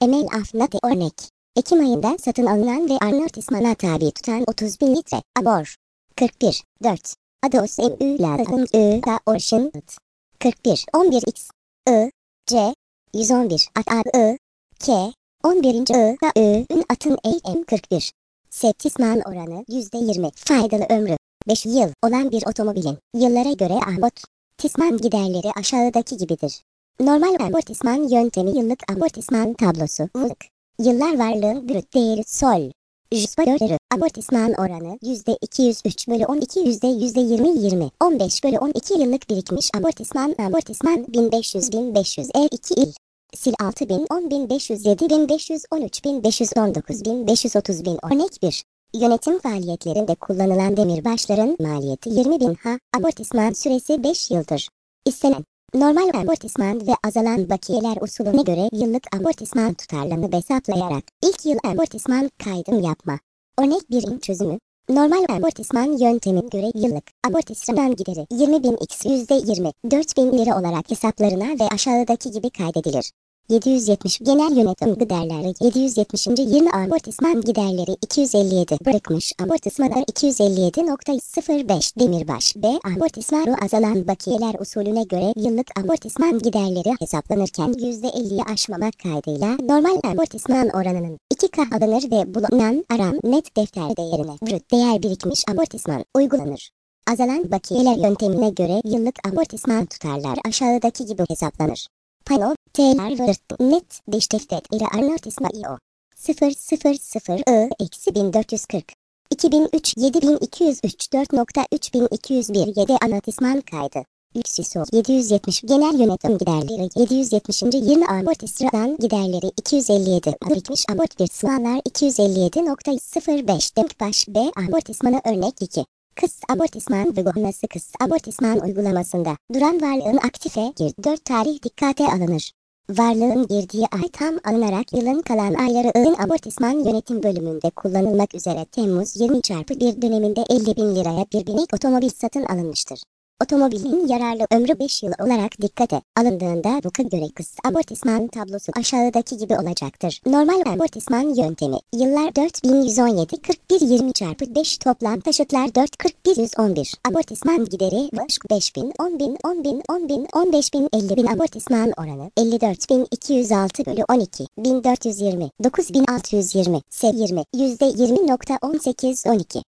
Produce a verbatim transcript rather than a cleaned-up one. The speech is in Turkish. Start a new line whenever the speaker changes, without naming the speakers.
Emel Afnate örnek. Ekim ayında satın alınan ve amortismana tabi tutan otuz bin litre abor. kırk bir. dört. Ados Ü Ladın Ü Da Ocean kırk bir. on bir X I C yüz on bir At A I K on birinci I Da Ü Ün Atın A M kırk bir. Septisman oranı yüzde yirmi. Faydalı ömrü beş yıl olan bir otomobilin yıllara göre amortisman giderleri aşağıdaki gibidir. Normal amortisman yöntemi yıllık amortisman tablosu. Yıllık. Yıllar varlığın brüt değeri sol. Jüspörü. Amortisman oranı yüzde iki yüz üç bölü on iki yüzde yüzde yirmi yirmi. on beş bölü on iki yıllık birikmiş amortisman amortisman bin beş yüz bin beş yüz E iki il. Sil altı bin on bin beş yüz yedi bin beş yüz on üç bin beş yüz on dokuz bin beş yüz otuz bin örnek bir. Yönetim faaliyetlerinde kullanılan demirbaşların maliyeti yirmi bin ha. Amortisman süresi beş yıldır. İstenen normal amortisman ve azalan bakiyeler usulüne göre yıllık amortisman tutarlarını hesaplayarak ilk yıl amortisman kaydım yapma. Örnek birin çözümü. Normal amortisman yöntemin göre yıllık amortisman gideri yirmi bin x yüzde yirmi dört bin lira olarak hesaplarına ve aşağıdaki gibi kaydedilir. yedi yüz yetmiş genel yönetim giderleri yedi yüz yetmiş. yirmi amortisman giderleri iki yüz elli yedi bırakmış amortismanı iki yüz elli yedi nokta sıfır beş demirbaş B amortismanı azalan bakiyeler usulüne göre yıllık amortisman giderleri hesaplanırken yüzde elliyi aşmamak kaydıyla normal amortisman oranının iki K alınır ve bulunan aram net defter değerine brüt değer birikmiş amortisman uygulanır. Azalan bakiyeler yöntemine göre yıllık amortisman tutarlar aşağıdaki gibi hesaplanır. Pano, T'ler vırt, net, dış defter ile amortisma I O. sıfır sıfır sıfır I, eksi bin dört yüz kırk. iki bin üç, yedi bin iki yüz üç, dört nokta üç bin iki yüz bir, yedi amortisman kaydı. Lüksüsü yedi yüz yetmiş, genel yönetim giderleri yedi yüz yetmiş. yirmi amortisman giderleri iki yüz elli yedi, birikmiş amortismanlar iki yüz elli yedi nokta sıfır beş, denkbaş B amortismanı örnek iki. Kıs amortisman uygulanması kıs amortisman uygulamasında duran varlığın aktife gir dört tarih dikkate alınır. Varlığın girdiği ay tam alınarak yılın kalan ayları ın amortisman yönetim bölümünde kullanılmak üzere Temmuz yirmi çarpı bir döneminde elli bin liraya bir binek otomobil satın alınmıştır. Otomobilin yararlı ömrü beş yıl olarak dikkate alındığında bu göre kıs amortisman tablosu aşağıdaki gibi olacaktır. Normal amortisman yöntemi yıllar dört bin yüz on yedi kırk bir yirmi çarpı beş toplam taşıtlar dört kırk bir yüz on bir. Amortisman gideri beş bin on bin on bin on bin on beş bin elli bin amortisman oranı elli dört bin iki yüz altı bölü on iki bin dört yüz yirmi dokuz bin altı yüz yirmi S yirmi yüzde yirmi nokta on sekiz on iki.